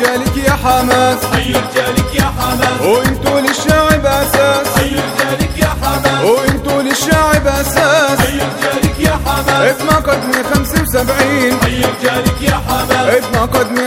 رجالك يا حماس، حي رجالك يا حماس، وانتو للشعب اساس، حي رجالك يا حماس، وانتو للشعب اساس، حي رجالك يا حماس، ابن قدمي 75، حي رجالك يا حماس، ابن قدمي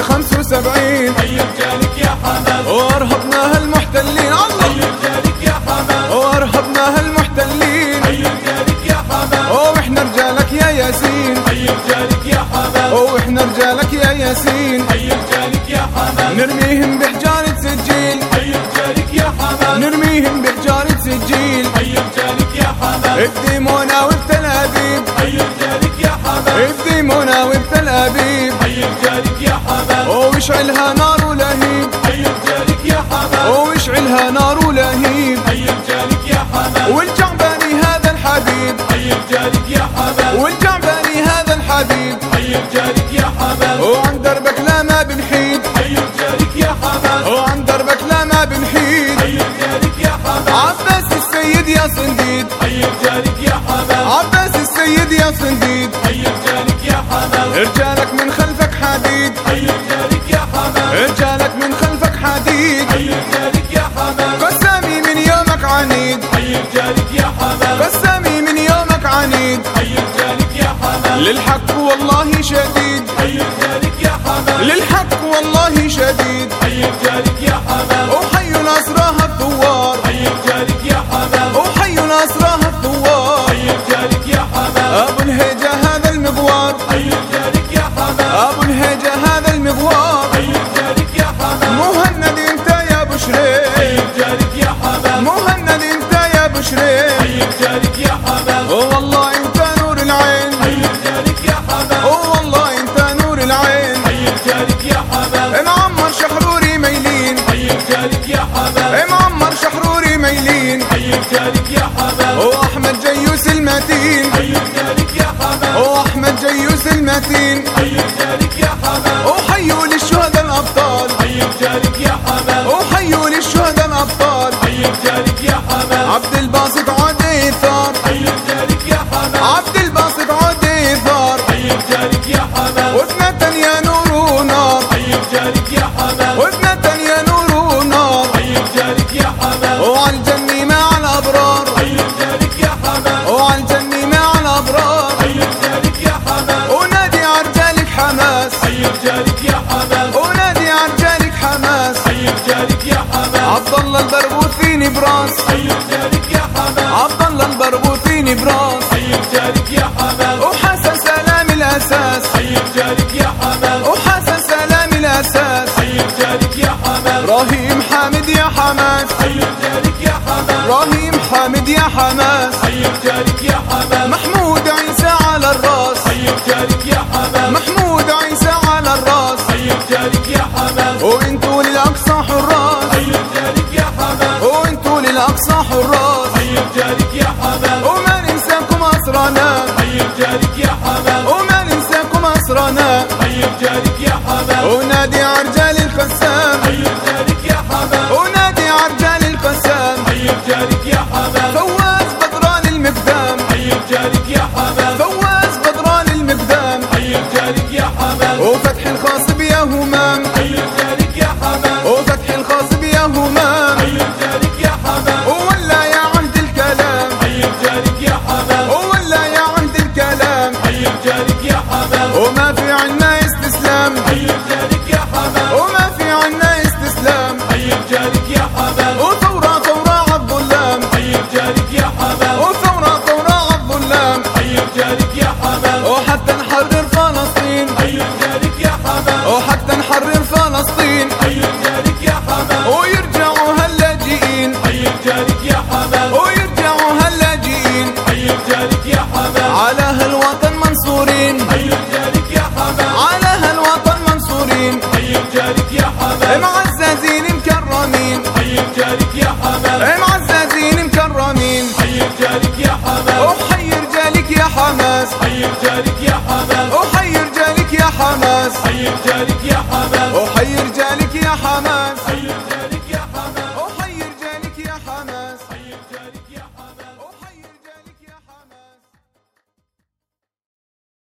75، حي رجالك يا حماس، وارهبناها المحتلين، حي رجالك يا حماس، وارهبناها المحتلين، حي رجالك يا حماس، واحنا رجالك يا ياسين، حي رجالك يا حماس، واحنا رجالك يا ياسين، حي رجالك يا حماس، نرميهم بحجارة سجيل، حي رجالك يا حماس، نرميهم بحجارة سجيل، حي رجالك يا حماس، بديمونا وبتل ابيب، حي رجالك يا حماس، بديمونا وبتل ابيب، حي رجالك يا حماس، واشعلها نار ولهيب، حي رجالك يا حماس، واشعلها نار ولهيب، حي رجالك يا حماس، والجعباني هذا الحبيب، حي رجالك يا حماس، والجعباني هذا الحبيب، حي رجالك يا حماس، وعن دربك لا ما بنحيد، حي رجالك يا حماس، وعن دربك لا ما بنحيد، حي رجالك يا حماس، عباس السيد يا صنديد، حي رجالك يا حماس، عباس السيد يا صنديد، حي رجالك يا حماس، رجالك من خلفك حديد، حي رجالك يا حماس، رجالك من خلفك حديد، حي رجالك يا حماس، قسامي من يومك عنيد، حي رجالك يا حماس، قسامي من يومك عنيد، حي رجالك يا حماس، للحق والله شديد، حي رجالك يا حماس، للحق والله شديد، حي رجالك يا حماس، وحي ناصرها الثوار، حي رجالك يا حماس، وحي ناصرها الثوار، حي رجالك يا حماس، ابو الهيجة هذا المغوار، حي رجالك يا حماس، ابو الهيجة هذا المغوار، حي رجالك يا حماس، مهند انت يا حي بشري، رجالك يا حماس، مهند انت يا بشري، حي رجالك يا حماس، والله انت نور العين، حي رجالك يا حماس، والله انت نور العين، حي رجالك يا حماس، معمر شحروري ميلين، حي رجالك يا حماس، معمر شحروري ميلين، حي رجالك يا حماس، واحمد جيوس المتين، حي رجالك يا حماس، واحمد جيوس المتين، حي رجالك يا حماس، وحيوا للشهداء الابطال، حي رجالك يا حماس، وحيوا للشهداء الابطال، حي رجالك يا حماس، عبد الباسط عودي ثار، حي رجالك يا حماس، عبد الباسط عودي ثار، حي رجالك يا حماس، وابنة يا نور ونار، حي رجالك يا حماس، وابنة يا نور ونار، حي رجالك يا حماس، وعلى الجنة مع الابرار، حي رجالك يا حماس، وعلى الجنة مع الابرار، حي رجالك يا حماس، ونادي عرجالك حماس، حي رجالك يا حماس، ونادي عرجالك حماس، حي رجالك يا حماس، عبد الله البرغوثي نبراس، حي رجالك يا حماس، عبد الله البرغوثي نبراس، حي رجالك يا حماس، وحسن سلام الاساس، حي رجالك يا حماس، وحسن سلام الاساس، حي رجالك يا حماس، ابراهيم حامد يا حماس، حي رجالك يا حماس، ابراهيم حامد يا حماس، حي رجالك يا حماس، محمود عيسى على الراس، حي رجالك يا حماس، محمود عيسى على الراس، حي رجالك يا حماس، وانتوا للاقصى حراس، حي رجالك يا حماس، وانتوا للاقصى حراس، حي رجالك يا حماس، وما ننساكم اسرانا، حي رجالك يا حماس، وما ننساكم اسرانا، حي رجالك يا حماس، ونادي عرجال القسام، حي رجالك يا حماس، ونادي عرجال القسام، حي رجالك يا حماس، فواز بدران المقدام، حي رجالك يا حماس، فواز بدران المقدام، حي رجالك يا حماس، وفتح الخاصب يا همام، حي رجالك يا حماس، وفتح الخاصب يا همام، حي رجالك يا حماس، ولا يا عهد الكلام، حي رجالك يا حماس، ولا يا عهد الكلام، حي رجالك يا حماس، وما في عنا استسلام، حي رجالك يا حماس، وما في عنا استسلام، حي رجالك يا حماس، وثورة ثورة عالظلام، حي رجالك يا حماس، وثورة ثورة عالظلام، حي رجالك يا حماس، وحتى نحرر فلسطين، حي رجالك يا حماس، وحتى نحرر فلسطين، حي رجالك يا حماس، ويرجعوا هاللاجئين، حي رجالك يا حماس، ويرجعوا هاللاجئين، حي رجالك يا حماس، على هالوطن منصورين، حي رجالك يا حماس، على هالوطن منصورين، حي رجالك يا حماس، معززين مكرمين، حي رجالك يا حماس، معززين مكرمين، حي رجالك يا حماس، وحي رجالك يا حماس، حي رجالك يا حماس، وحي رجالك يا حماس، حي رجالك يا حماس، وحي رجالك يا حماس، حي رجالك يا حماس، وحي رجالك يا حماس. حي رجالك